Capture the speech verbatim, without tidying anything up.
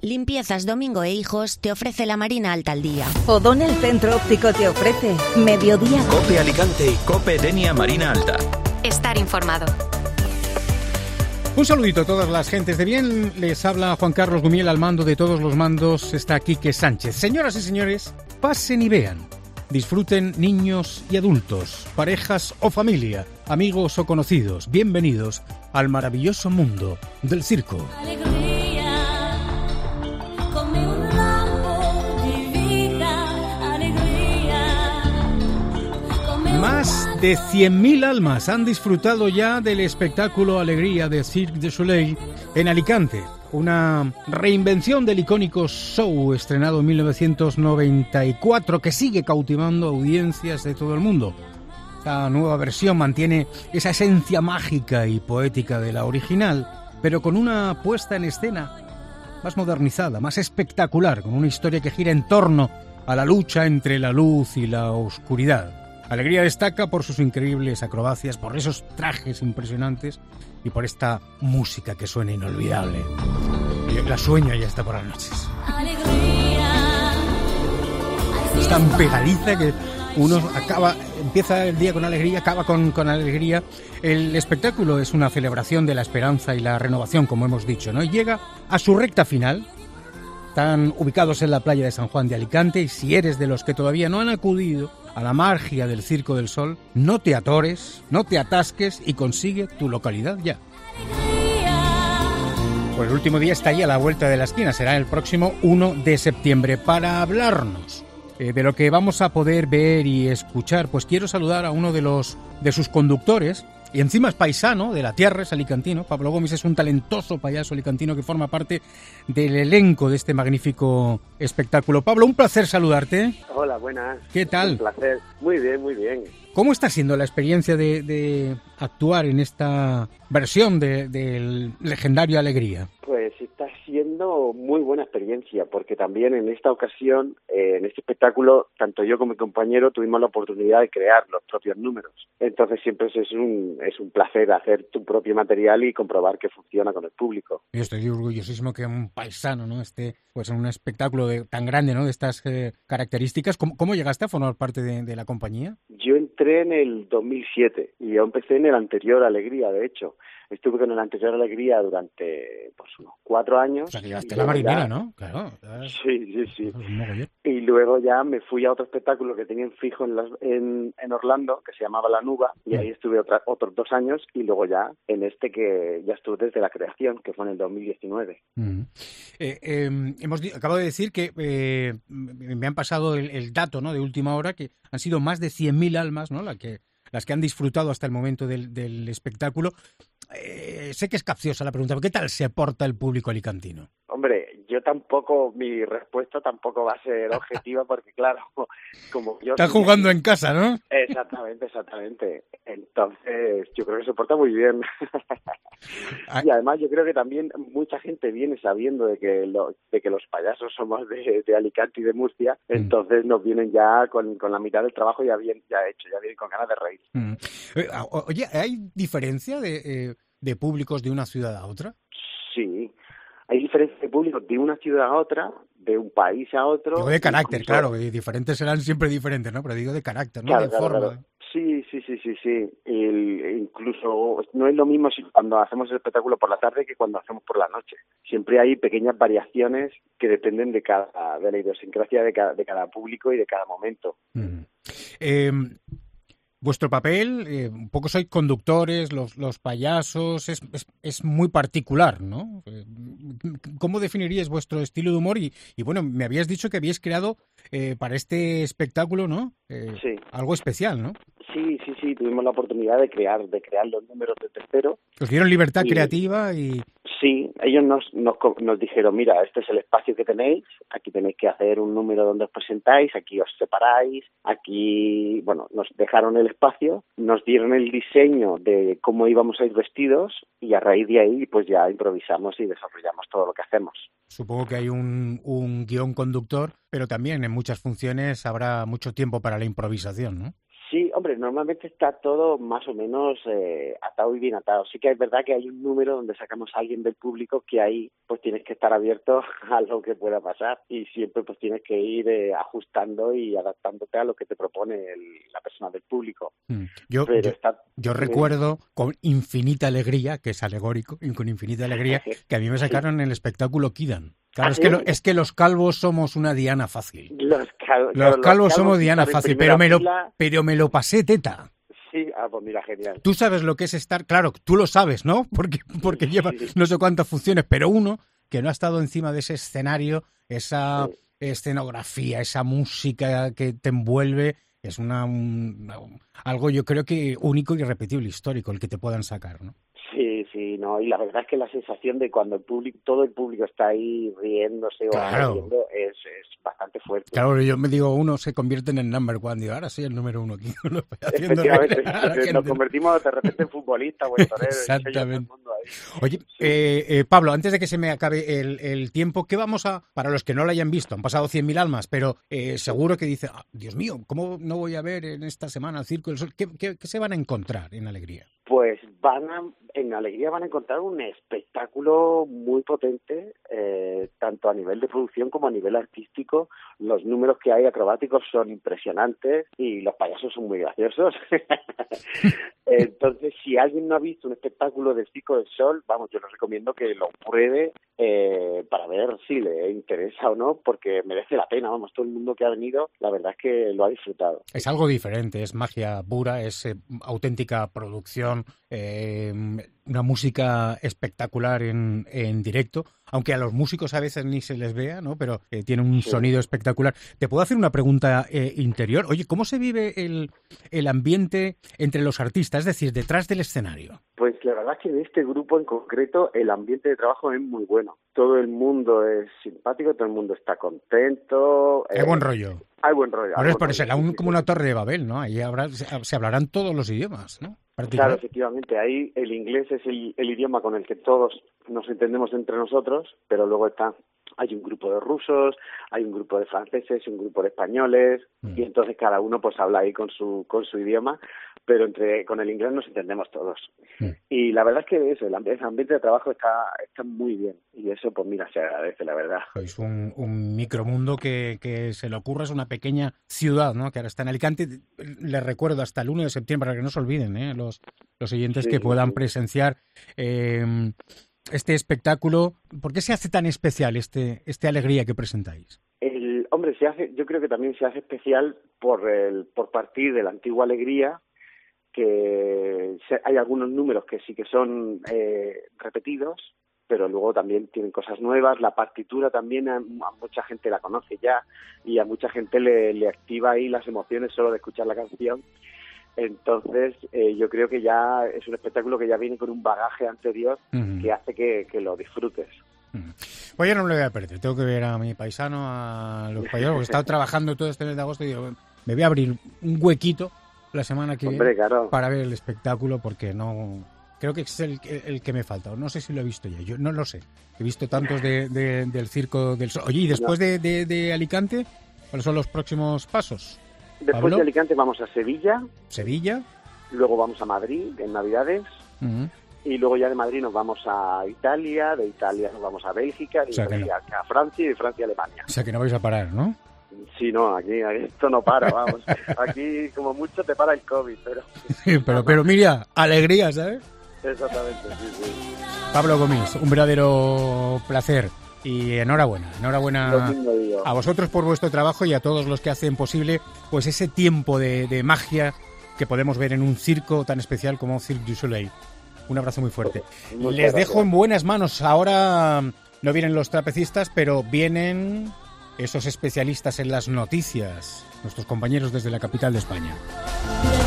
Limpiezas Domingo e Hijos te ofrece la Marina Alta al día. O'Donnell Centro Óptico te ofrece Mediodía. COPE Alicante y COPE Denia Marina Alta. Estar informado. Un saludito a todas las gentes de bien. Les habla Juan Carlos Gumiel al mando de todos los mandos. Está Quique Sánchez. Señoras y señores, pasen y vean. Disfruten niños y adultos, parejas o familia, amigos o conocidos. Bienvenidos al maravilloso mundo del circo. Alegría, come un ramo de vida, alegría. Come Más de cien mil almas han disfrutado ya del espectáculo Alegría de Cirque du Soleil en Alicante. Una reinvención del icónico show estrenado en mil novecientos noventa y cuatro que sigue cautivando audiencias de todo el mundo. Esta nueva versión mantiene esa esencia mágica y poética de la original, pero con una puesta en escena más modernizada, más espectacular, con una historia que gira en torno a la lucha entre la luz y la oscuridad. Alegría destaca por sus increíbles acrobacias, por esos trajes impresionantes y por esta música que suena inolvidable. Yo la sueño ya está por las noches. Es tan pegadiza que uno acaba, empieza el día con alegría, acaba con, con alegría. El espectáculo es una celebración de la esperanza y la renovación, como hemos dicho, ¿no? Y llega a su recta final. Están ubicados en la playa de San Juan de Alicante y si eres de los que todavía no han acudido a la magia del Circo del Sol, no te atores, no te atasques y consigue tu localidad ya. Pues el último día está ahí a la vuelta de la esquina, será el próximo uno de septiembre. Para hablarnos eh, de lo que vamos a poder ver y escuchar, pues quiero saludar a uno de los de sus conductores, y encima es paisano de la tierra, es alicantino. Pablo Gómez es un talentoso payaso alicantino que forma parte del elenco de este magnífico espectáculo. Pablo, un placer saludarte. Hola, buenas. ¿Qué tal? Un placer. Muy bien, muy bien. ¿Cómo está siendo la experiencia de, de actuar en esta versión de, del legendario Alegría? Pues está siendo muy buena experiencia, porque también en esta ocasión, eh, en este espectáculo, tanto yo como mi compañero tuvimos la oportunidad de crear los propios números. Entonces siempre es un, es un placer hacer tu propio material y comprobar que funciona con el público. Yo estoy orgullosísimo que un paisano, ¿no?, esté pues en un espectáculo de, tan grande, ¿no?, de estas eh, características. ¿Cómo, ¿Cómo llegaste a formar parte de, de la compañía? Yo entré en el dos mil siete y yo empecé en el anterior Alegría, de hecho. Estuve con el anterior Alegría durante pues unos cuatro años. O sea, que llegaste a la marinera, ya... ¿no? Claro. Sí, sí, sí. Y luego ya me fui a otro espectáculo que tenían fijo en, las, en, en Orlando, que se llamaba La Nuba, y ahí estuve otra, otros dos años, y luego ya en este que ya estuve desde la creación, que fue en el dos mil diecinueve. Mm. Eh, eh, hemos acabo de decir que eh, me han pasado el, el dato, ¿no?, de última hora, que han sido más de cien mil almas, ¿no?, la que, las que han disfrutado hasta el momento del, del espectáculo. Eh, sé que es capciosa la pregunta, pero ¿qué tal se porta el público alicantino? Hombre, yo tampoco, mi respuesta tampoco va a ser objetiva porque, claro, como yo... Estás jugando en casa, ¿no? Exactamente, exactamente. Entonces, yo creo que se porta muy bien. Y además yo creo que también mucha gente viene sabiendo de que, lo, de que los payasos somos de, de Alicante y de Murcia, entonces nos vienen ya con, con la mitad del trabajo ya bien ya hecho, ya vienen con ganas de reír. Mm. Oye, ¿hay diferencia de, eh, de públicos de una ciudad a otra? Sí. Hay diferencias de público de una ciudad a otra, de un país a otro. Digo de carácter, incluso... claro, y diferentes serán siempre diferentes, ¿no? Pero digo de carácter, ¿no? Claro, de claro, forma. Claro. Sí, sí, sí, sí, sí. El, incluso no es lo mismo si cuando hacemos el espectáculo por la tarde que cuando hacemos por la noche. Siempre hay pequeñas variaciones que dependen de cada de la idiosincrasia de cada, de cada público y de cada momento. Mm. Eh... Vuestro papel, eh, un poco sois conductores, los, los payasos, es, es, es muy particular, ¿no? ¿Cómo definiríais vuestro estilo de humor? Y, y bueno, me habías dicho que habíais creado eh, para este espectáculo, ¿no? Eh, sí. Algo especial, ¿no? Sí, sí, sí, tuvimos la oportunidad de crear, de crear los números de cero. Os dieron libertad y, creativa y... Sí, ellos nos, nos, nos dijeron, mira, este es el espacio que tenéis, aquí tenéis que hacer un número donde os presentáis, aquí os separáis, aquí, bueno, nos dejaron el espacio, nos dieron el diseño de cómo íbamos a ir vestidos y a raíz de ahí pues ya improvisamos y desarrollamos todo lo que hacemos. Supongo que hay un, un guión conductor, pero también en muchas funciones habrá mucho tiempo para la improvisación, ¿no? Sí, hombre, Hombre, normalmente está todo más o menos eh, atado y bien atado. Sí que es verdad que hay un número donde sacamos a alguien del público que ahí pues tienes que estar abierto a lo que pueda pasar y siempre pues tienes que ir eh, ajustando y adaptándote a lo que te propone el, la persona del público. Mm. Yo, Pero yo, está, yo recuerdo con infinita alegría, que es alegórico, y con infinita alegría, que a mí me sacaron el espectáculo Kidan. Claro, ¿Ah, es que, sí? lo, es que los calvos somos una diana fácil. Los, cal- Los claro, calvos calvos somos diana están en fácil, primera pero me, lo, fila. pero me lo pasé teta. Sí, ah, pues mira, genial. Tú sabes lo que es estar... Claro, tú lo sabes, ¿no? Porque, porque lleva Sí. no sé cuántas funciones, pero uno que no ha estado encima de ese escenario, esa Sí. escenografía, esa música que te envuelve, es una, un- algo yo creo que único y irrepetible, histórico, el que te puedan sacar, ¿no? Sí, sí, no, y la verdad es que la sensación de cuando el público, todo el público está ahí riéndose Claro. o riendo es, es bastante fuerte. Claro, yo me digo, uno se convierte en el number one, digo, ahora soy el número uno aquí, lo estoy haciendo Efectivamente, reír a la nos gente. convertimos de repente en futbolistas o en toreros, Exactamente. todo el mundo ahí. Oye, eh, eh, Pablo, antes de que se me acabe el, el tiempo, ¿qué vamos a, para los que no lo hayan visto, han pasado cien mil almas, pero eh, seguro que dicen, ah, Dios mío, ¿cómo no voy a ver en esta semana el Circo del Sol? ¿Qué, qué, qué se van a encontrar en Alegría? Pues van a, en Alegría van a encontrar un espectáculo muy potente, eh, tanto a nivel de producción como a nivel artístico. Los números que hay acrobáticos son impresionantes y los payasos son muy graciosos. Entonces, si alguien no ha visto un espectáculo del Circo del Sol, vamos, yo les recomiendo que lo pruebe eh, para ver si le interesa o no, porque merece la pena. Vamos, todo el mundo que ha venido, la verdad es que lo ha disfrutado. Es algo diferente, es magia pura, es eh, auténtica producción, eh, una música espectacular en, en directo, aunque a los músicos a veces ni se les vea, ¿no? Pero eh, tienen un Sí. sonido espectacular. ¿Te puedo hacer una pregunta eh, interior? Oye, ¿cómo se vive el, el ambiente entre los artistas, es decir, detrás del escenario? Pues la verdad es que en este grupo en concreto el ambiente de trabajo es muy bueno. Todo el mundo es simpático, todo el mundo está contento. Hay eh, buen rollo. Hay buen rollo. hay Ahora es buen por rollo, será sí, un, sí, como sí. una torre de Babel, ¿no? Ahí habrá, se, se hablarán todos los idiomas, ¿no? Claro, Particular. efectivamente, ahí el inglés es el, el idioma con el que todos nos entendemos entre nosotros, pero luego está, hay un grupo de rusos, hay un grupo de franceses, un grupo de españoles, Mm. y entonces cada uno pues habla ahí con su con su idioma, pero entre con el inglés nos entendemos todos. Mm. Y la verdad es que eso, el ambiente, el ambiente de trabajo está está muy bien, y eso pues mira, se agradece, la verdad. Sois un, un micromundo que, que se le ocurra, es una pequeña ciudad, ¿no? Que ahora está en Alicante. Les recuerdo hasta el uno de septiembre, para que no se olviden, ¿eh? Los, los oyentes Sí, que sí, puedan sí. presenciar eh, este espectáculo. ¿Por qué se hace tan especial este, este Alegría que presentáis? El hombre se hace, yo creo que también se hace especial por el por partir de la antigua Alegría, que se- hay algunos números que sí que son eh, repetidos, pero luego también tienen cosas nuevas. La partitura también a, a mucha gente la conoce ya y a mucha gente le, le activa ahí las emociones solo de escuchar la canción. Entonces eh, yo creo que ya es un espectáculo que ya viene con un bagaje anterior Ujú. que hace que, que lo disfrutes. Pues yo no me lo voy a perder. Tengo que ver a mi paisano, a los payasos, porque he estado trabajando todo este mes de agosto y digo, me voy a abrir un huequito la semana que Hombre, viene claro. para ver el espectáculo, porque no... Creo que es el, el que me falta, o no sé si lo he visto ya, yo no lo sé. He visto tantos de, de- del Circo del Sol. Oye, y después de, de- de Alicante, ¿cuáles son los próximos pasos? Después Pablo. de Alicante vamos a Sevilla, Sevilla. luego vamos a Madrid en Navidades Ujú. y luego ya de Madrid nos vamos a Italia, de Italia nos vamos a Bélgica, de O sea que Bélgica a Francia y de Francia a Alemania. O sea que no vais a parar, ¿no? Sí, no, aquí esto no para, vamos. Aquí como mucho te para el COVID, pero... pero, pero mira, alegría, ¿sabes? Exactamente, sí, sí. Pablo Gómez, un verdadero placer y enhorabuena, Lo enhorabuena mismo digo. a vosotros por vuestro trabajo y a todos los que hacen posible pues ese tiempo de, de magia que podemos ver en un circo tan especial como Cirque du Soleil. Un abrazo muy fuerte. Muchas Les gracias. dejo en buenas manos. Ahora no vienen los trapecistas, pero vienen esos especialistas en las noticias, nuestros compañeros desde la capital de España.